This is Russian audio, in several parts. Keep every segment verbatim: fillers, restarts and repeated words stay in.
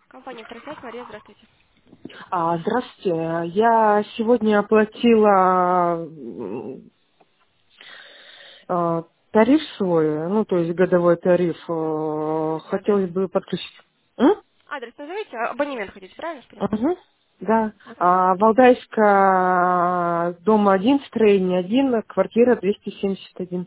Компания «Вторсвязь», Мария, здравствуйте. А, здравствуйте. Я сегодня оплатила м, а, тариф свой, ну, то есть годовой тариф. э, Адрес. Хотелось бы подключить. М? Адрес назовите, а, абонемент хотите, правильно я понимаю? Мгм. Да. Ага. А, Валдайская, дом один, строение один, квартира двести семьдесят один.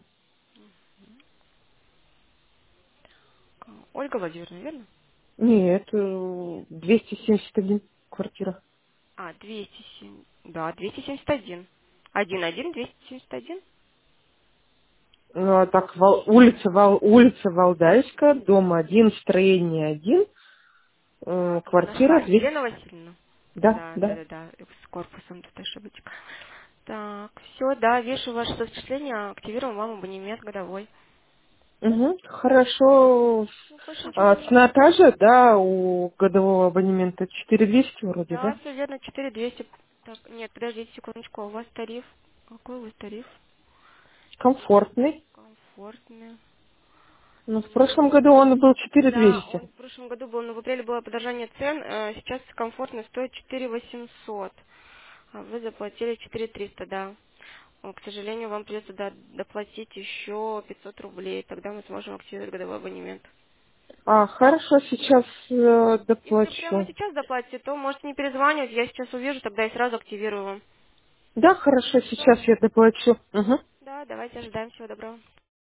Ольга Владимировна, верно? Нет, э, двести семьдесят один квартира. А, двести семь. Да, двести семьдесят один. Один, один, двести семьдесят один. Ну, а так, Вал- улица, Вал- улица Валдайская, дом один, строение один, э, На квартира сайте. двести. Елена Васильевна. Да, Да, да, да. да, да. С корпусом тут ошибочка. Так, все, да, вешу ваше зачисление, активируем вам абонемент годовой. Угу, хорошо. Ну, больше ничего А, не нужно. цена та же, да, у годового абонемента четыре тысячи двести вроде, Да, да? все верно, четыре двести. Так, нет, подождите секундочку, а у вас тариф? Какой у вас тариф? Комфортный. Комфортный. Но в прошлом М, году он был четыре тысячи Да, двести. он в прошлом году был, но в апреле было подорожание цен, э, сейчас комфортно стоит четыре восемьсот, а вы заплатили четыре триста, да. Э, К сожалению, вам придется да, доплатить еще пятьсот рублей, тогда мы сможем активировать годовой абонемент. А, хорошо, сейчас э, Если прямо доплачу. сейчас доплатите, то можете не перезванивать, я сейчас увижу, тогда я сразу активирую вам. Да, хорошо, Хорошо? сейчас я доплачу. Угу. Да, давайте ожидаем, всего доброго.